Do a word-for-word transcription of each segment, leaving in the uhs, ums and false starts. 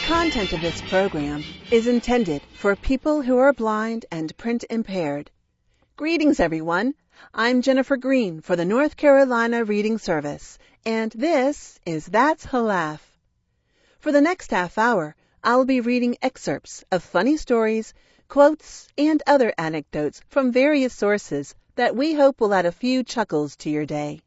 content of this program is intended for people who are blind and print impaired. Greetings, everyone. I'm Jennifer Green for the North Carolina Reading Service, and this is That's Halaf. For the next half hour, I'll be reading excerpts of funny stories, quotes, and other anecdotes from various sources that we hope will add a few chuckles to your day.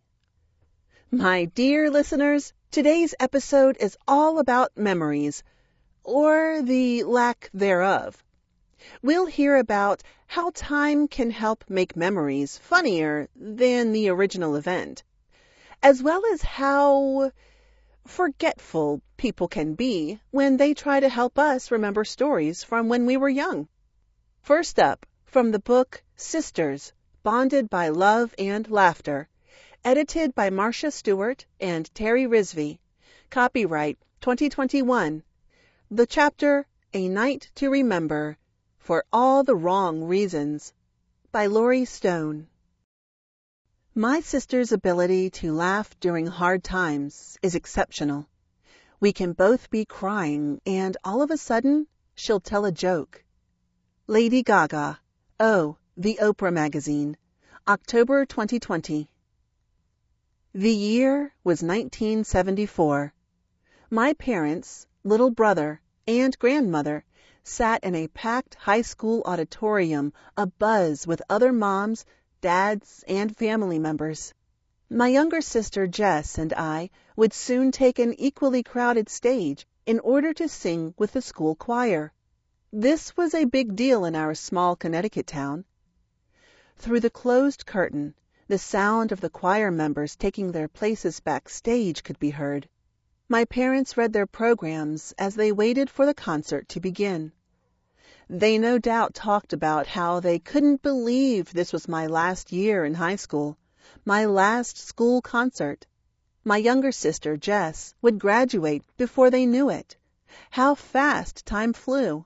My dear listeners, today's episode is all about memories, or the lack thereof. We'll hear about how time can help make memories funnier than the original event, as well as how forgetful people can be when they try to help us remember stories from when we were young. First up, from the book Sisters, Bonded by Love and Laughter, edited by Marcia Stewart and Terry Rizvi, copyright twenty twenty-one, the chapter A Night to Remember, For All the Wrong Reasons, by Laurie Stone. My sister's ability to laugh during hard times is exceptional. We can both be crying, and all of a sudden, she'll tell a joke. Lady Gaga, Oh, the Oprah Magazine, October twenty twenty. The year was nineteen seventy-four. My parents, little brother, and grandmother sat in a packed high school auditorium abuzz with other moms, dads, and family members. My younger sister Jess and I would soon take an equally crowded stage in order to sing with the school choir. This was a big deal in our small Connecticut town. Through the closed curtain, the sound of the choir members taking their places backstage could be heard. My parents read their programs as they waited for the concert to begin. They no doubt talked about how they couldn't believe this was my last year in high school, my last school concert. My younger sister, Jess, would graduate before they knew it. How fast time flew.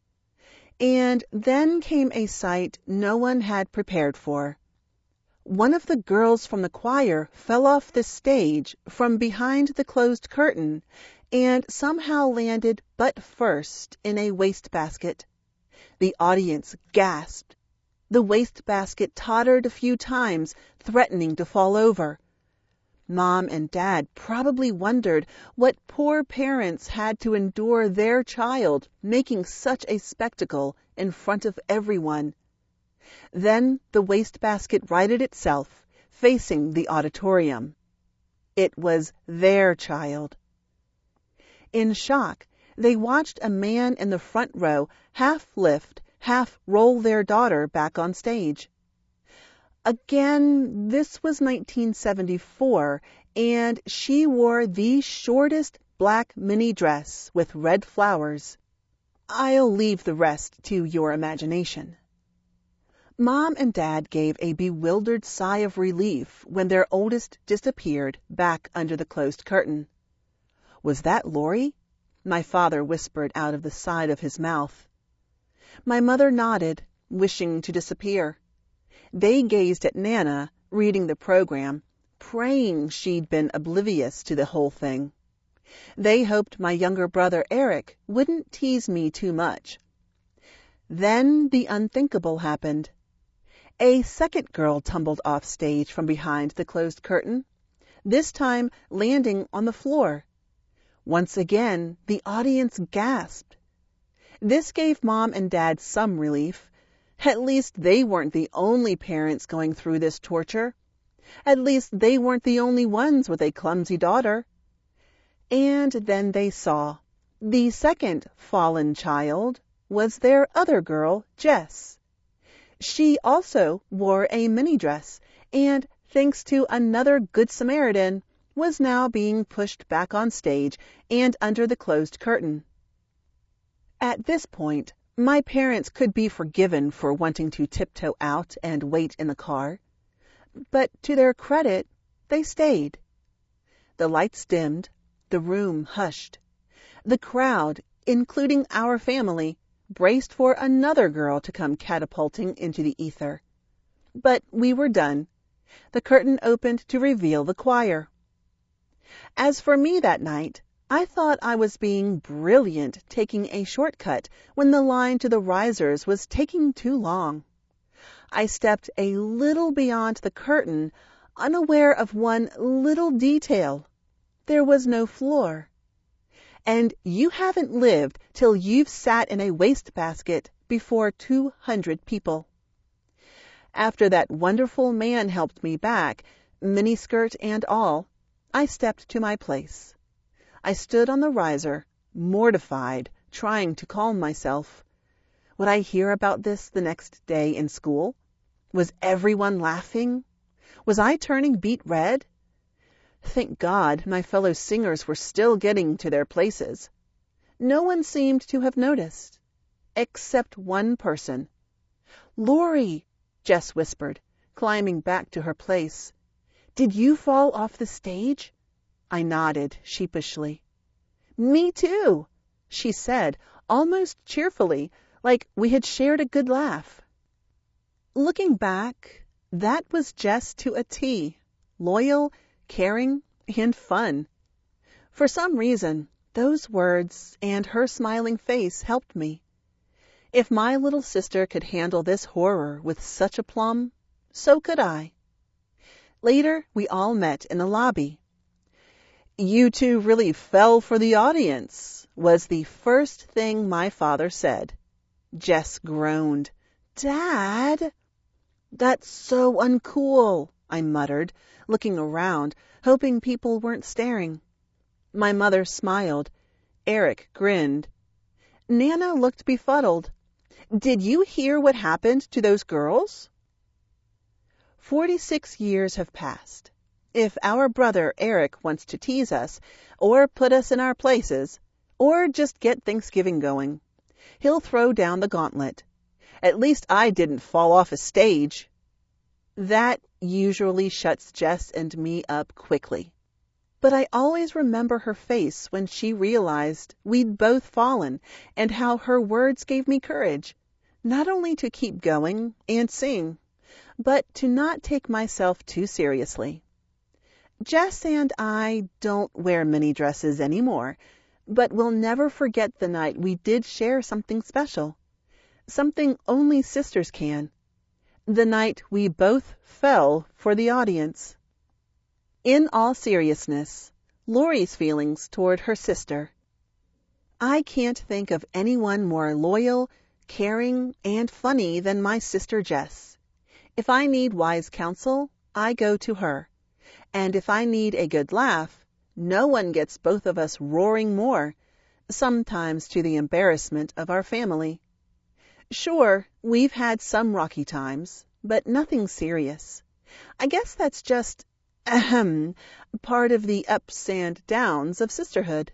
And then came a sight no one had prepared for. One of the girls from the choir fell off the stage from behind the closed curtain and somehow landed butt first in a wastebasket. The audience gasped. The wastebasket tottered a few times, threatening to fall over. Mom and Dad probably wondered what poor parents had to endure their child making such a spectacle in front of everyone. Then the wastebasket righted itself, facing the auditorium. It was their child. In shock, they watched a man in the front row half lift, half roll their daughter back on stage. Again, this was nineteen seventy-four, and she wore the shortest black mini dress with red flowers. I'll leave the rest to your imagination. Mom and Dad gave a bewildered sigh of relief when their oldest disappeared back under the closed curtain. Was that Laurie? My father whispered out of the side of his mouth. My mother nodded, wishing to disappear. They gazed at Nana, reading the program, praying she'd been oblivious to the whole thing. They hoped my younger brother Eric wouldn't tease me too much. Then the unthinkable happened. A second girl tumbled off stage from behind the closed curtain, this time landing on the floor. Once again, the audience gasped. This gave Mom and Dad some relief. At least they weren't the only parents going through this torture. At least they weren't the only ones with a clumsy daughter. And then they saw. The second fallen child was their other girl, Jess. She also wore a mini dress, and thanks to another Good Samaritan, was now being pushed back on stage and under the closed curtain. At this point, my parents could be forgiven for wanting to tiptoe out and wait in the car. But to their credit, they stayed. The lights dimmed, the room hushed. The crowd, including our family, braced for another girl to come catapulting into the ether. But we were done. The curtain opened to reveal the choir. As for me that night, I thought I was being brilliant taking a shortcut when the line to the risers was taking too long. I stepped a little beyond the curtain, unaware of one little detail. There was no floor. And you haven't lived till you've sat in a wastebasket before two hundred people. After that wonderful man helped me back, miniskirt and all, I stepped to my place. I stood on the riser, mortified, trying to calm myself. Would I hear about this the next day in school? Was everyone laughing? Was I turning beet red? Thank God my fellow singers were still getting to their places. No one seemed to have noticed, except one person. "Laurie," Jess whispered, climbing back to her place. "Did you fall off the stage?" I nodded sheepishly. "Me too," she said, almost cheerfully, like we had shared a good laugh. Looking back, that was Jess to a T, loyal, caring, and fun. For some reason, those words and her smiling face helped me. If my little sister could handle this horror with such aplomb, so could I. Later, we all met in the lobby. "You two really fell for the audience," was the first thing my father said. Jess groaned. "Dad!" "That's so uncool," I muttered, looking around, hoping people weren't staring. My mother smiled. Eric grinned. Nana looked befuddled. "Did you hear what happened to those girls?" Forty-six years have passed. If our brother Eric wants to tease us, or put us in our places, or just get Thanksgiving going, he'll throw down the gauntlet. At least I didn't fall off a stage. That usually shuts Jess and me up quickly. But I always remember her face when she realized we'd both fallen, and how her words gave me courage, not only to keep going and sing, but to not take myself too seriously. Jess and I don't wear mini dresses anymore, but we'll never forget the night we did share something special, something only sisters can, the night we both fell for the audience. In all seriousness, Laurie's feelings toward her sister. I can't think of anyone more loyal, caring, and funny than my sister Jess. If I need wise counsel, I go to her. And if I need a good laugh, no one gets both of us roaring more, sometimes to the embarrassment of our family. Sure, we've had some rocky times, but nothing serious. I guess that's just, ahem, part of the ups and downs of sisterhood.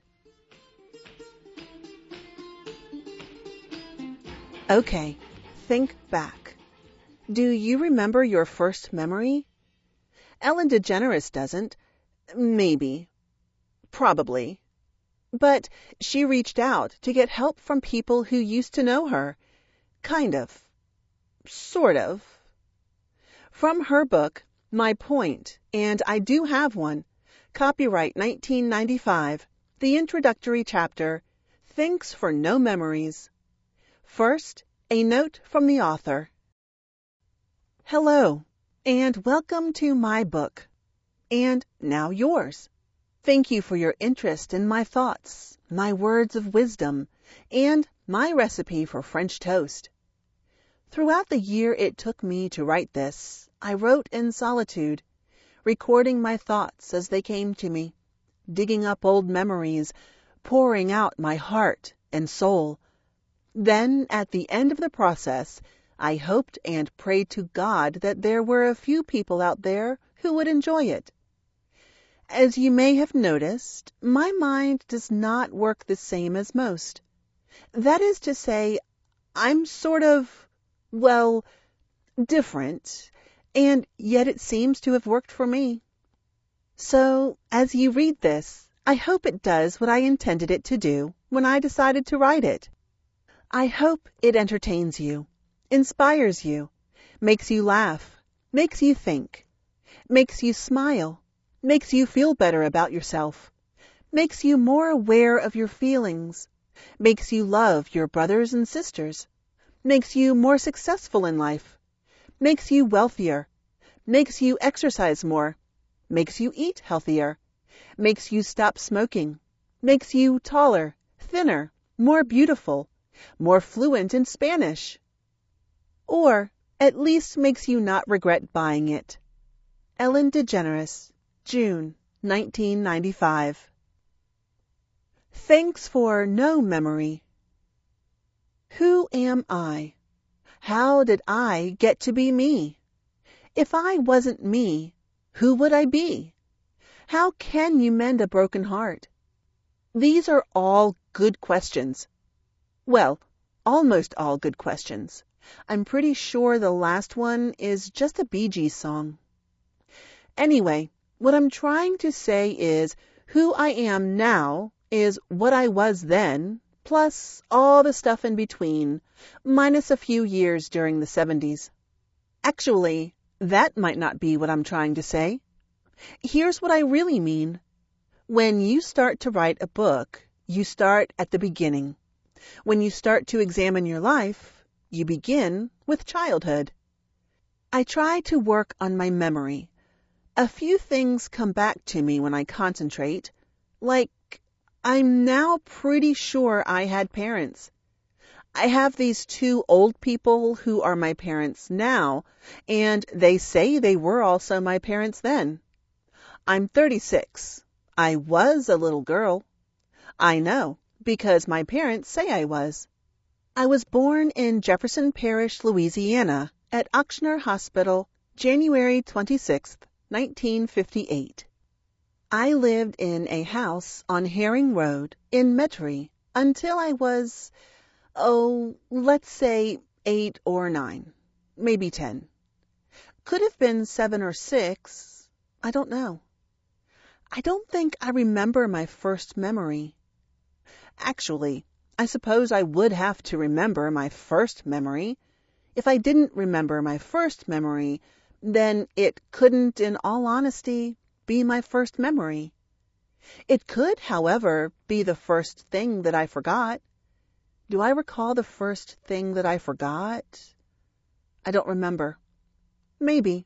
Okay, think back. Do you remember your first memory? Ellen DeGeneres doesn't. Maybe. Probably. But she reached out to get help from people who used to know her. Kind of. Sort of. From her book, My Point, and I do have one, copyright nineteen ninety-five, the introductory chapter, Thanks for No Memories. First, a note from the author. Hello, and welcome to my book, and now yours. Thank you for your interest in my thoughts, my words of wisdom, and my recipe for French toast. Throughout the year it took me to write this, I wrote in solitude, recording my thoughts as they came to me, digging up old memories, pouring out my heart and soul. Then, at the end of the process, I hoped and prayed to God that there were a few people out there who would enjoy it. As you may have noticed, my mind does not work the same as most. That is to say, I'm sort of, well, different, and yet it seems to have worked for me. So, as you read this, I hope it does what I intended it to do when I decided to write it. I hope it entertains you, inspires you, makes you laugh, makes you think, makes you smile, makes you feel better about yourself, makes you more aware of your feelings, makes you love your brothers and sisters, makes you more successful in life, makes you wealthier, makes you exercise more, makes you eat healthier, makes you stop smoking, makes you taller, thinner, more beautiful, more fluent in Spanish. Or at least makes you not regret buying it. Ellen DeGeneres, June, nineteen ninety-five. Thanks for no memory. Who am I? How did I get to be me? If I wasn't me, who would I be? How can you mend a broken heart? These are all good questions. Well, almost all good questions. I'm pretty sure the last one is just a Bee Gees song. Anyway, what I'm trying to say is who I am now is what I was then, plus all the stuff in between, minus a few years during the seventies. Actually, that might not be what I'm trying to say. Here's what I really mean. When you start to write a book, you start at the beginning. When you start to examine your life, you begin with childhood. I try to work on my memory. A few things come back to me when I concentrate, like I'm now pretty sure I had parents. I have these two old people who are my parents now, and they say they were also my parents then. I'm thirty-six. I was a little girl. I know, because my parents say I was. I was born in Jefferson Parish, Louisiana, at Ochsner Hospital, January twenty-sixth, nineteen fifty-eight. I lived in a house on Herring Road in Metairie until I was, oh, let's say eight or nine, maybe ten. Could have been seven or six, I don't know. I don't think I remember my first memory. Actually, I suppose I would have to remember my first memory. If I didn't remember my first memory, then it couldn't, in all honesty, be my first memory. It could, however, be the first thing that I forgot. Do I recall the first thing that I forgot? I don't remember. Maybe.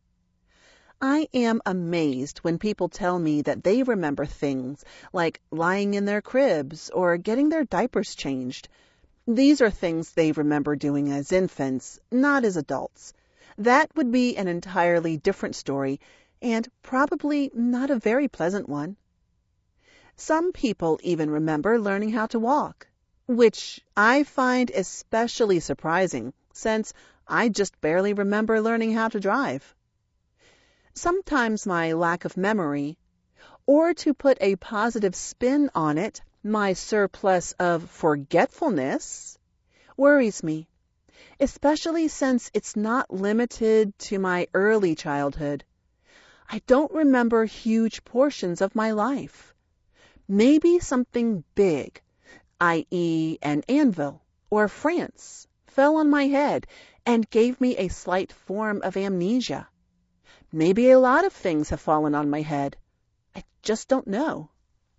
I am amazed when people tell me that they remember things like lying in their cribs or getting their diapers changed. These are things they remember doing as infants, not as adults. That would be an entirely different story, and probably not a very pleasant one. Some people even remember learning how to walk, which I find especially surprising since I just barely remember learning how to drive. Sometimes my lack of memory, or to put a positive spin on it, my surplus of forgetfulness, worries me, especially since it's not limited to my early childhood. I don't remember huge portions of my life. Maybe something big, that is an anvil or France, fell on my head and gave me a slight form of amnesia. Maybe a lot of things have fallen on my head. I just don't know.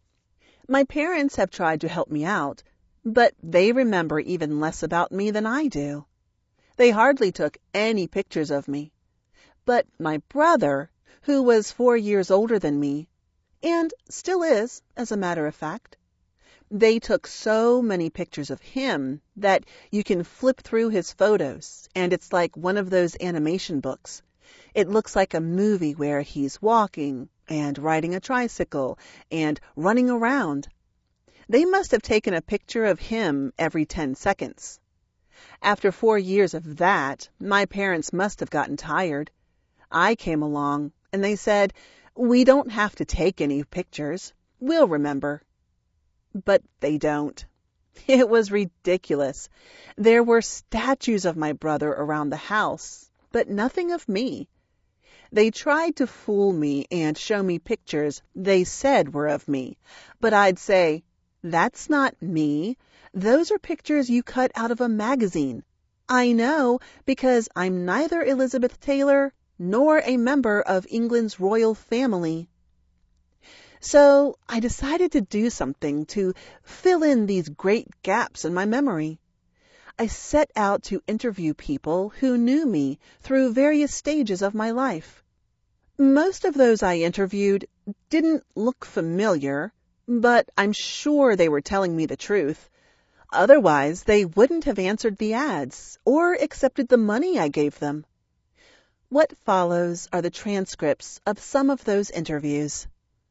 My parents have tried to help me out, but they remember even less about me than I do. They hardly took any pictures of me. But my brother, who was four years older than me, and still is, as a matter of fact, they took so many pictures of him that you can flip through his photos, and it's like one of those animation books. It looks like a movie where he's walking and riding a tricycle and running around. They must have taken a picture of him every ten seconds. After four years of that, my parents must have gotten tired. I came along, and they said, "We don't have to take any pictures. We'll remember." But they don't. It was ridiculous. There were statues of my brother around the house, but nothing of me. They tried to fool me and show me pictures they said were of me, but I'd say, "That's not me. Those are pictures you cut out of a magazine. I know because I'm neither Elizabeth Taylor nor a member of England's royal family." So I decided to do something to fill in these great gaps in my memory. I set out to interview people who knew me through various stages of my life. Most of those I interviewed didn't look familiar, but I'm sure they were telling me the truth. Otherwise, they wouldn't have answered the ads or accepted the money I gave them. What follows are the transcripts of some of those interviews.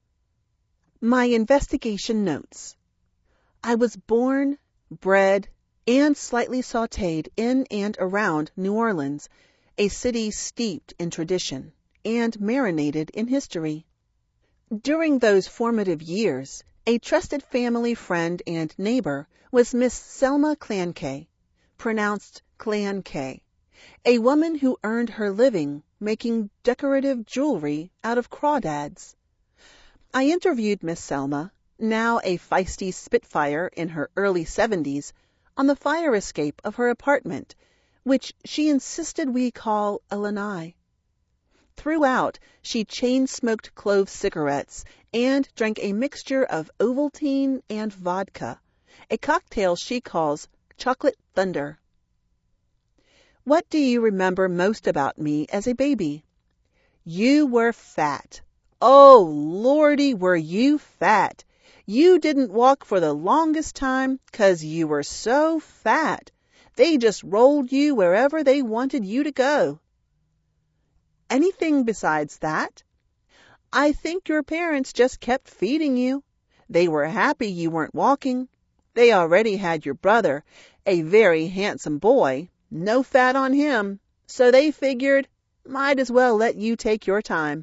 My investigation notes. I was born, bred, and slightly sautéed in and around New Orleans, a city steeped in tradition and marinated in history. During those formative years, a trusted family friend and neighbor was Miss Selma Clankay, pronounced Clankay, a woman who earned her living making decorative jewelry out of crawdads. I interviewed Miss Selma, now a feisty spitfire in her early seventies, on the fire escape of her apartment, which she insisted we call a lanai. Throughout, she chain-smoked clove cigarettes and drank a mixture of Ovaltine and vodka, a cocktail she calls chocolate thunder. What do you remember most about me as a baby? You were fat. Oh, Lordy, were you fat. You didn't walk for the longest time 'cause you were so fat. They just rolled you wherever they wanted you to go. Anything besides that? I think your parents just kept feeding you. They were happy you weren't walking. They already had your brother, a very handsome boy, no fat on him, so they figured, might as well let you take your time.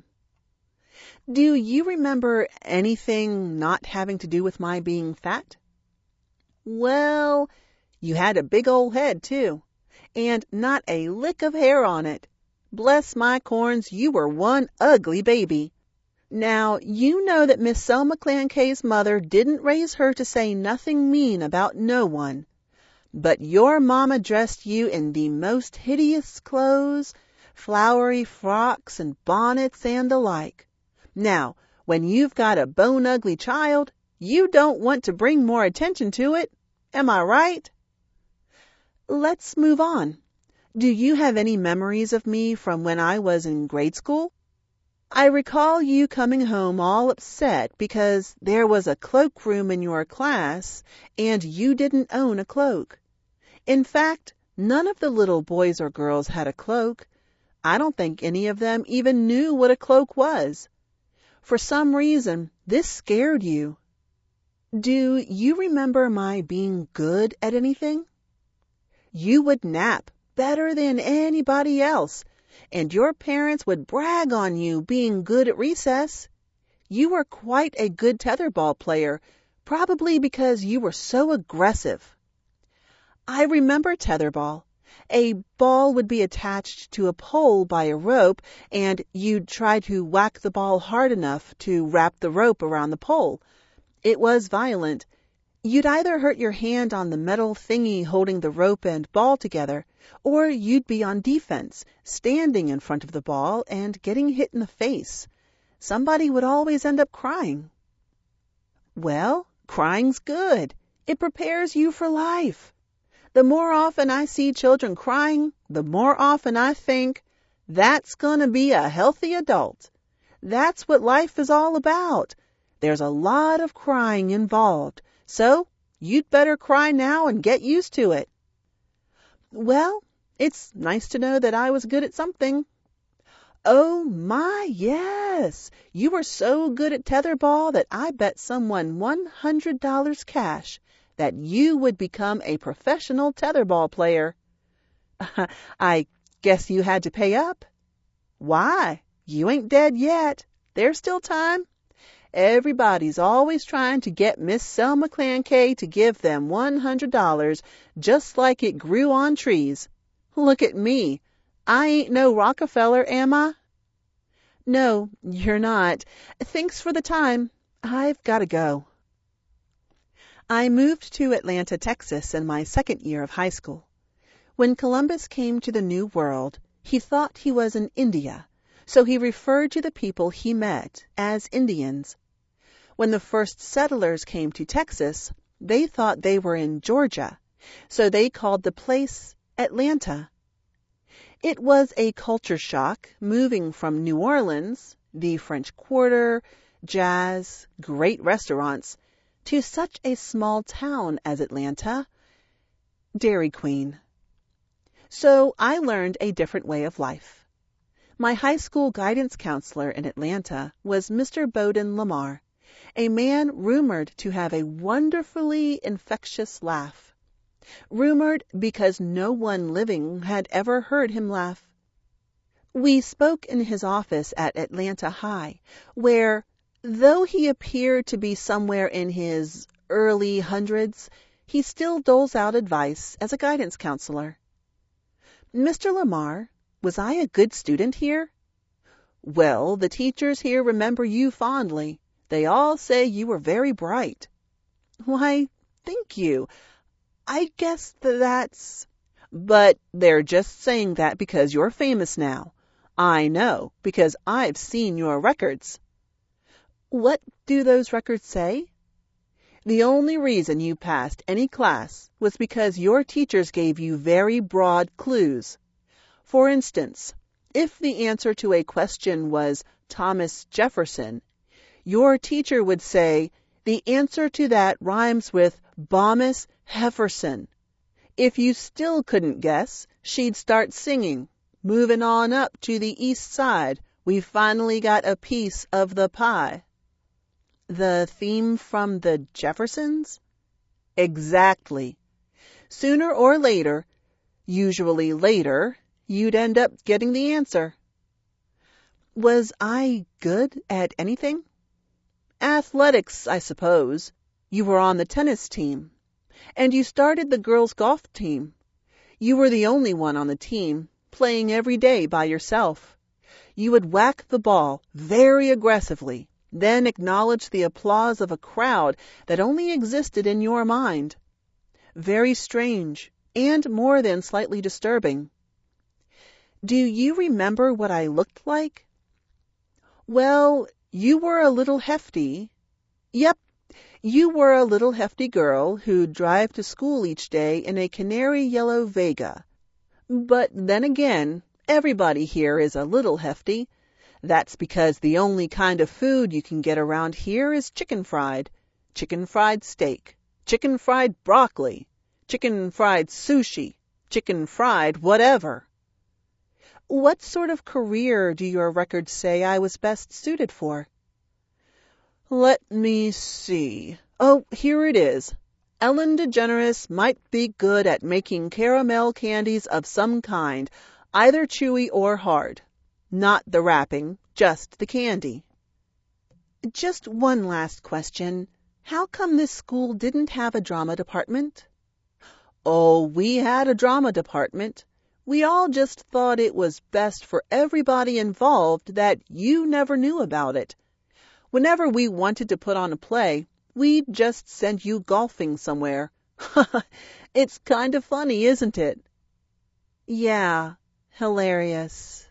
Do you remember anything not having to do with my being fat? Well, you had a big old head, too, and not a lick of hair on it. Bless my corns, you were one ugly baby. Now, you know that Miss Selma Clankay's mother didn't raise her to say nothing mean about no one. But your mama dressed you in the most hideous clothes, flowery frocks and bonnets and the like. Now, when you've got a bone-ugly child, you don't want to bring more attention to it. Am I right? Let's move on. Do you have any memories of me from when I was in grade school? I recall you coming home all upset because there was a cloakroom in your class and you didn't own a cloak. In fact, none of the little boys or girls had a cloak. I don't think any of them even knew what a cloak was. For some reason, this scared you. Do you remember my being good at anything? You would nap better than anybody else, and your parents would brag on you being good at recess. You were quite a good tetherball player, probably because you were so aggressive. I remember tetherball. A ball would be attached to a pole by a rope, and you'd try to whack the ball hard enough to wrap the rope around the pole. It was violent. You'd either hurt your hand on the metal thingy holding the rope and ball together, or you'd be on defense, standing in front of the ball and getting hit in the face. Somebody would always end up crying. Well, crying's good. It prepares you for life. The more often I see children crying, the more often I think, that's going to be a healthy adult. That's what life is all about. There's a lot of crying involved, so you'd better cry now and get used to it. Well, it's nice to know that I was good at something. Oh my, yes. You were so good at tetherball that I bet someone one hundred dollars cash that you would become a professional tetherball player. I guess you had to pay up. Why? You ain't dead yet. There's still time. Everybody's always trying to get Miss Selma Clankay to give them one hundred dollars just like it grew on trees. Look at me. I ain't no Rockefeller, am I? No, you're not. Thanks for the time. I've got to go. I moved to Atlanta, Texas in my second year of high school. When Columbus came to the New World, he thought he was in India, so he referred to the people he met as Indians. When the first settlers came to Texas, they thought they were in Georgia, so they called the place Atlanta. It was a culture shock moving from New Orleans, the French Quarter, jazz, great restaurants, to such a small town as Atlanta, Dairy Queen. So I learned a different way of life. My high school guidance counselor in Atlanta was Mister Bowden Lamar, a man rumored to have a wonderfully infectious laugh. Rumored because no one living had ever heard him laugh. We spoke in his office at Atlanta High, where, though he appeared to be somewhere in his early hundreds, he still doles out advice as a guidance counselor. Mister Lamar, was I a good student here? Well, the teachers here remember you fondly. They all say you were very bright. Why, thank you. I guess that's... But they're just saying that because you're famous now. I know, because I've seen your records. What do those records say? The only reason you passed any class was because your teachers gave you very broad clues. For instance, if the answer to a question was Thomas Jefferson, your teacher would say, the answer to that rhymes with Thomas Hefferson. If you still couldn't guess, she'd start singing, moving on up to the east side, we finally got a piece of the pie. The theme from the Jeffersons? Exactly. Sooner or later, usually later, you'd end up getting the answer. Was I good at anything? Athletics, I suppose. You were on the tennis team. And you started the girls' golf team. You were the only one on the team, playing every day by yourself. You would whack the ball very aggressively, then acknowledge the applause of a crowd that only existed in your mind. Very strange, and more than slightly disturbing. Do you remember what I looked like? Well, you were a little hefty. Yep, you were a little hefty girl who'd drive to school each day in a canary yellow Vega. But then again, everybody here is a little hefty. That's because the only kind of food you can get around here is chicken fried, chicken fried steak, chicken fried broccoli, chicken fried sushi, chicken fried whatever. What sort of career do your records say I was best suited for? Let me see. Oh, here it is. Ellen DeGeneres might be good at making caramel candies of some kind, either chewy or hard. Not the wrapping, just the candy. Just one last question. How come this school didn't have a drama department? Oh, we had a drama department. We all just thought it was best for everybody involved that you never knew about it. Whenever we wanted to put on a play, we'd just send you golfing somewhere. It's kind of funny, isn't it? Yeah, hilarious.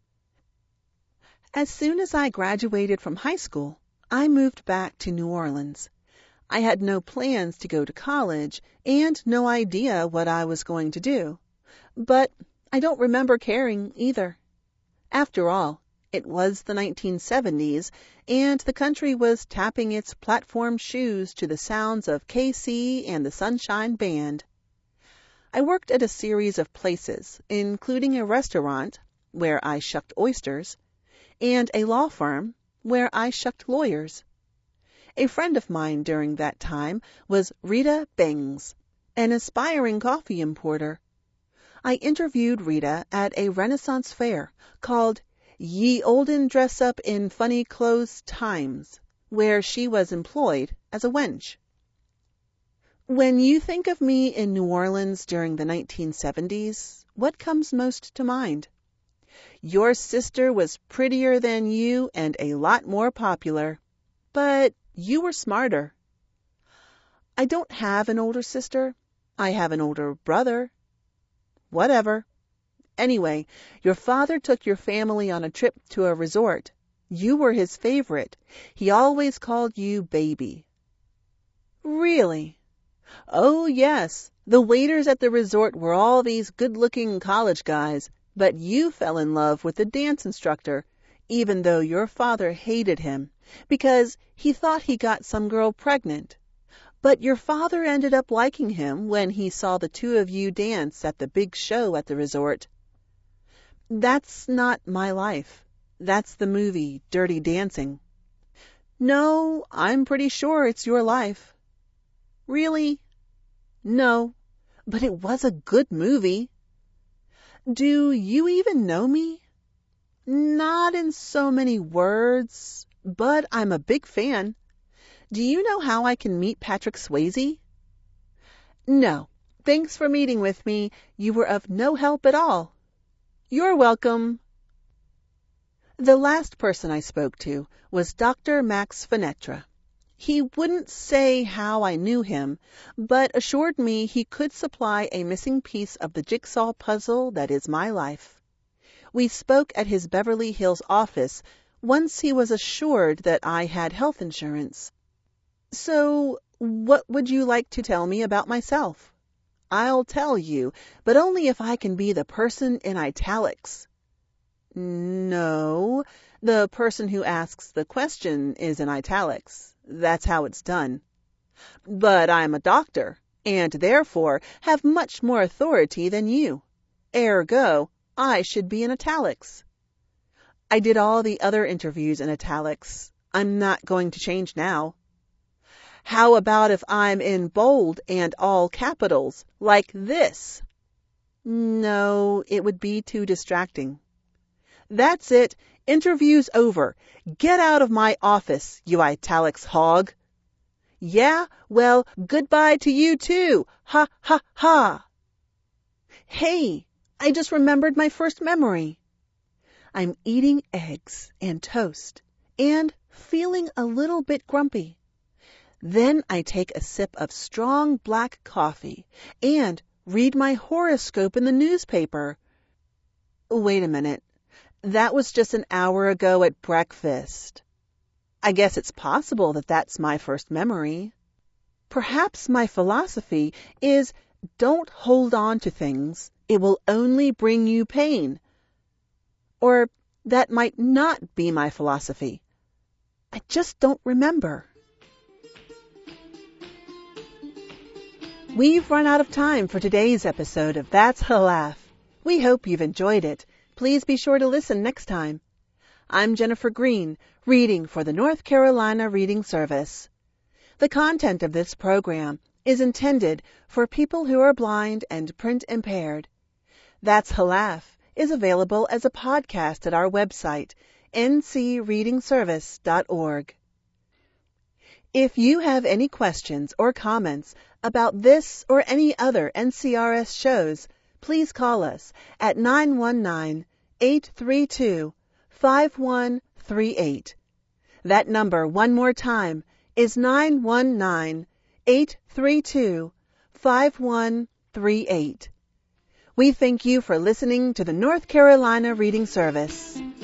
As soon as I graduated from high school, I moved back to New Orleans. I had no plans to go to college and no idea what I was going to do. But I don't remember caring either. After all, it was the nineteen seventies, and the country was tapping its platform shoes to the sounds of K C and the Sunshine Band. I worked at a series of places, including a restaurant, where I shucked oysters, and a law firm, where I shucked lawyers. A friend of mine during that time was Rita Bangs, an aspiring coffee importer. I interviewed Rita at a Renaissance fair called Ye Olden Dress Up in Funny Clothes Times, where she was employed as a wench. When you think of me in New Orleans during the nineteen seventies, what comes most to mind? Your sister was prettier than you and a lot more popular, but you were smarter. I don't have an older sister. I have an older brother. Whatever. Anyway, your father took your family on a trip to a resort. You were his favorite. He always called you baby. Really? Oh, yes. The waiters at the resort were all these good-looking college guys, but you fell in love with the dance instructor, even though your father hated him, because he thought he got some girl pregnant. But your father ended up liking him when he saw the two of you dance at the big show at the resort. That's not my life. That's the movie Dirty Dancing. No, I'm pretty sure it's your life. Really? No, but it was a good movie. Do you even know me? Not in so many words, but I'm a big fan. Do you know how I can meet Patrick Swayze? No, thanks for meeting with me. You were of no help at all. You're welcome. The last person I spoke to was Doctor Max Fenetra. He wouldn't say how I knew him, but assured me he could supply a missing piece of the jigsaw puzzle that is my life. We spoke at his Beverly Hills office once he was assured that I had health insurance. So, what would you like to tell me about myself? I'll tell you, but only if I can be the person in italics. No, the person who asks the question is in italics. That's how it's done. But I'm a doctor, and therefore have much more authority than you. Ergo, I should be in italics. I did all the other interviews in italics. I'm not going to change now. How about if I'm in bold and all capitals, like this? No, it would be too distracting. That's it. Interview's over. Get out of my office, you italics hog. Yeah, well, goodbye to you too. Ha, ha, ha. Hey, I just remembered my first memory. I'm eating eggs and toast and feeling a little bit grumpy. Then I take a sip of strong black coffee and read my horoscope in the newspaper. Wait a minute. That was just an hour ago at breakfast. I guess it's possible that that's my first memory. Perhaps my philosophy is don't hold on to things. It will only bring you pain. Or that might not be my philosophy. I just don't remember. We've run out of time for today's episode of That's a Laugh. We hope you've enjoyed it. Please be sure to listen next time. I'm Jennifer Green, reading for the North Carolina Reading Service. The content of this program is intended for people who are blind and print impaired. That's a Laugh is available as a podcast at our website, n c reading service dot org. If you have any questions or comments about this or any other N C R S shows, please call us at nine one nine, eight three two, five one three eight. That number, one more time, is nine one nine, eight three two, five one three eight. We thank you for listening to the North Carolina Reading Service.